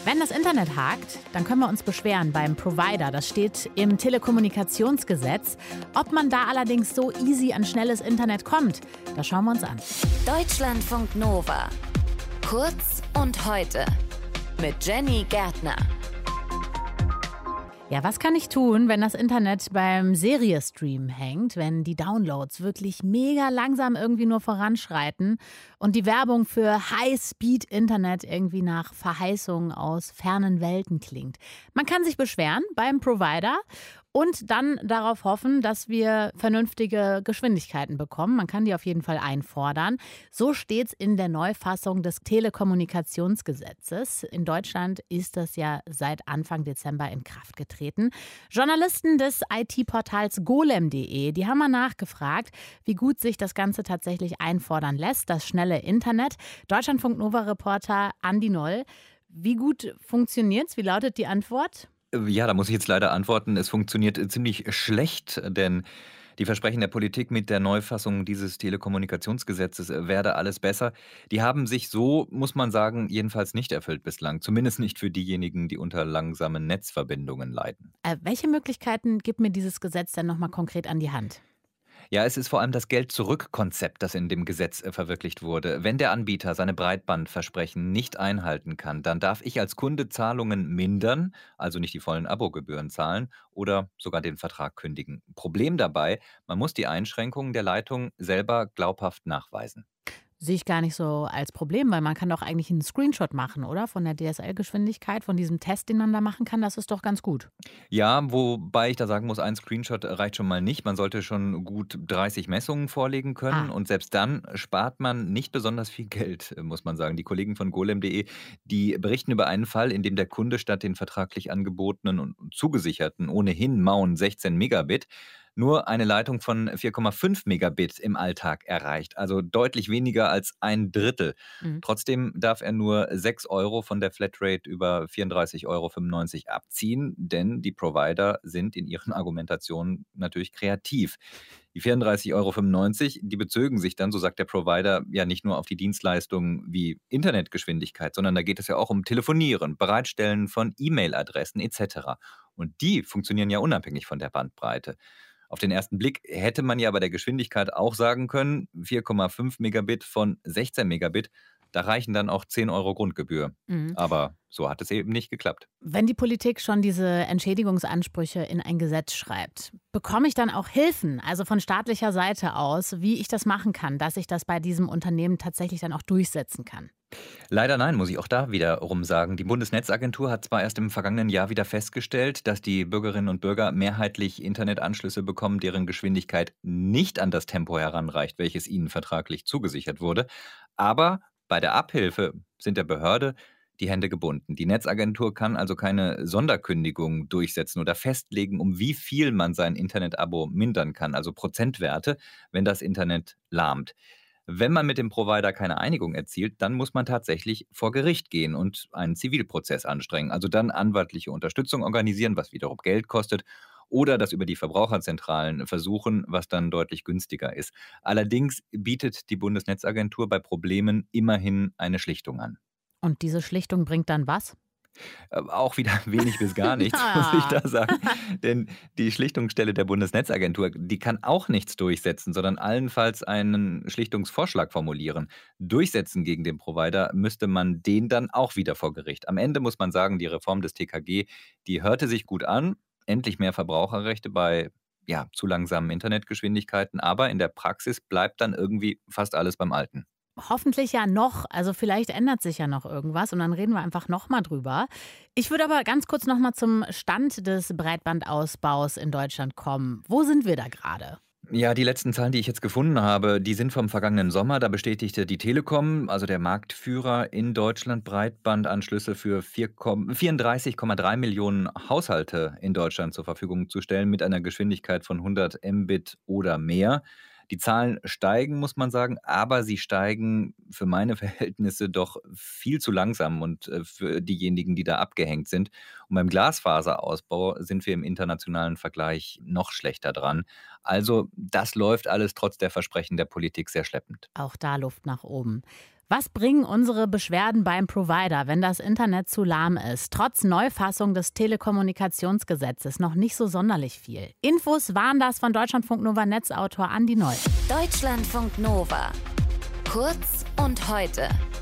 Wenn das Internet hakt, dann können wir uns beschweren beim Provider. Das steht im Telekommunikationsgesetz. Ob man da allerdings so easy an schnelles Internet kommt, das schauen wir uns an. Deutschlandfunk Nova. Kurz und heute. Mit Jenny Gärtner. Ja, was kann ich tun, wenn das Internet beim Seriestream hängt, wenn die Downloads wirklich mega langsam irgendwie nur voranschreiten und die Werbung für High-Speed-Internet irgendwie nach Verheißungen aus fernen Welten klingt? Man kann sich beschweren beim Provider und dann darauf hoffen, dass wir vernünftige Geschwindigkeiten bekommen. Man kann die auf jeden Fall einfordern. So steht es in der Neufassung des Telekommunikationsgesetzes. In Deutschland ist das ja seit Anfang Dezember in Kraft getreten. Journalisten des IT-Portals golem.de, die haben mal nachgefragt, wie gut sich das Ganze tatsächlich einfordern lässt, das schnelle Internet. Deutschlandfunk-Nova-Reporter Andi Noll. Wie gut funktioniert's? Wie lautet die Antwort? Ja, da muss ich jetzt leider antworten, es funktioniert ziemlich schlecht, denn die Versprechen der Politik mit der Neufassung dieses Telekommunikationsgesetzes werde alles besser. Die haben sich so, muss man sagen, jedenfalls nicht erfüllt bislang. Zumindest nicht für diejenigen, die unter langsamen Netzverbindungen leiden. Welche Möglichkeiten gibt mir dieses Gesetz denn nochmal konkret an die Hand? Ja, es ist vor allem das Geld-zurück-Konzept, das in dem Gesetz verwirklicht wurde. Wenn der Anbieter seine Breitbandversprechen nicht einhalten kann, dann darf ich als Kunde Zahlungen mindern, also nicht die vollen Abogebühren zahlen oder sogar den Vertrag kündigen. Problem dabei, man muss die Einschränkungen der Leitung selber glaubhaft nachweisen. Sehe ich gar nicht so als Problem, weil man kann doch eigentlich einen Screenshot machen, oder? Von der DSL-Geschwindigkeit, von diesem Test, den man da machen kann. Das ist doch ganz gut. Ja, wobei ich da sagen muss, ein Screenshot reicht schon mal nicht. Man sollte schon gut 30 Messungen vorlegen können Ah, und selbst dann spart man nicht besonders viel Geld, muss man sagen. Die Kollegen von golem.de, die berichten über einen Fall, in dem der Kunde statt den vertraglich angebotenen und zugesicherten ohnehin mauen 16 Megabit nur eine Leitung von 4,5 Megabit im Alltag erreicht, also deutlich weniger als ein Drittel. mhm. Trotzdem darf er nur 6 Euro von der Flatrate über 34,95 € abziehen, denn die Provider sind in ihren Argumentationen natürlich kreativ. Die 34,95 €, die bezögen sich dann, so sagt der Provider, ja nicht nur auf die Dienstleistungen wie Internetgeschwindigkeit, sondern da geht es ja auch um Telefonieren, Bereitstellen von E-Mail-Adressen etc. Und die funktionieren ja unabhängig von der Bandbreite. Auf den ersten Blick hätte man ja bei der Geschwindigkeit auch sagen können, 4,5 Megabit von 16 Megabit, da reichen dann auch 10 Euro Grundgebühr. Mhm. Aber so hat es eben nicht geklappt. Wenn die Politik schon diese Entschädigungsansprüche in ein Gesetz schreibt, bekomme ich dann auch Hilfen, also von staatlicher Seite aus, wie ich das machen kann, dass ich das bei diesem Unternehmen tatsächlich dann auch durchsetzen kann? Leider nein, muss ich auch da wiederum sagen. Die Bundesnetzagentur hat zwar erst im vergangenen Jahr wieder festgestellt, dass die Bürgerinnen und Bürger mehrheitlich Internetanschlüsse bekommen, deren Geschwindigkeit nicht an das Tempo heranreicht, welches ihnen vertraglich zugesichert wurde. Aber bei der Abhilfe sind der Behörde die Hände gebunden. Die Netzagentur kann also keine Sonderkündigung durchsetzen oder festlegen, um wie viel man sein Internet-Abo mindern kann, also Prozentwerte, wenn das Internet lahmt. Wenn man mit dem Provider keine Einigung erzielt, dann muss man tatsächlich vor Gericht gehen und einen Zivilprozess anstrengen. Also dann anwaltliche Unterstützung organisieren, was wiederum Geld kostet, oder das über die Verbraucherzentralen versuchen, was dann deutlich günstiger ist. Allerdings bietet die Bundesnetzagentur bei Problemen immerhin eine Schlichtung an. Und diese Schlichtung bringt dann was? Auch wieder wenig bis gar nichts, muss ich Ah. da sagen. Denn die Schlichtungsstelle der Bundesnetzagentur, die kann auch nichts durchsetzen, sondern allenfalls einen Schlichtungsvorschlag formulieren. Durchsetzen gegen den Provider müsste man den dann auch wieder vor Gericht. Am Ende muss man sagen, die Reform des TKG, die hörte sich gut an. Endlich mehr Verbraucherrechte bei zu langsamen Internetgeschwindigkeiten. Aber in der Praxis bleibt dann irgendwie fast alles beim Alten. Hoffentlich ja noch. Also vielleicht ändert sich ja noch irgendwas und dann reden wir einfach nochmal drüber. Ich würde aber ganz kurz nochmal zum Stand des Breitbandausbaus in Deutschland kommen. Wo sind wir da gerade? Ja, die letzten Zahlen, die ich jetzt gefunden habe, die sind vom vergangenen Sommer. Da bestätigte die Telekom, also der Marktführer in Deutschland, Breitbandanschlüsse für 34,3 Millionen Haushalte in Deutschland zur Verfügung zu stellen mit einer Geschwindigkeit von 100 Mbit oder mehr. Die Zahlen steigen, muss man sagen, aber sie steigen für meine Verhältnisse doch viel zu langsam und für diejenigen, die da abgehängt sind. Und beim Glasfaserausbau sind wir im internationalen Vergleich noch schlechter dran. Also das läuft alles trotz der Versprechen der Politik sehr schleppend. Auch da Luft nach oben. Was bringen unsere Beschwerden beim Provider, wenn das Internet zu lahm ist? Trotz Neufassung des Telekommunikationsgesetzes noch nicht so sonderlich viel. Infos waren das von Deutschlandfunk Nova Netzautor Andi Noll. Deutschlandfunk Nova. Kurz und heute.